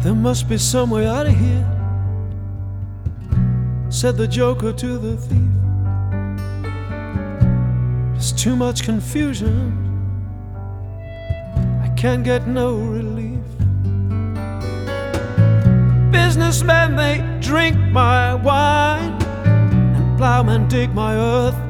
There must be some way out of here, said the joker to the thief. There's too much confusion, I can't get no relief. Businessmen, they drink my wine, and plowmen dig my earth.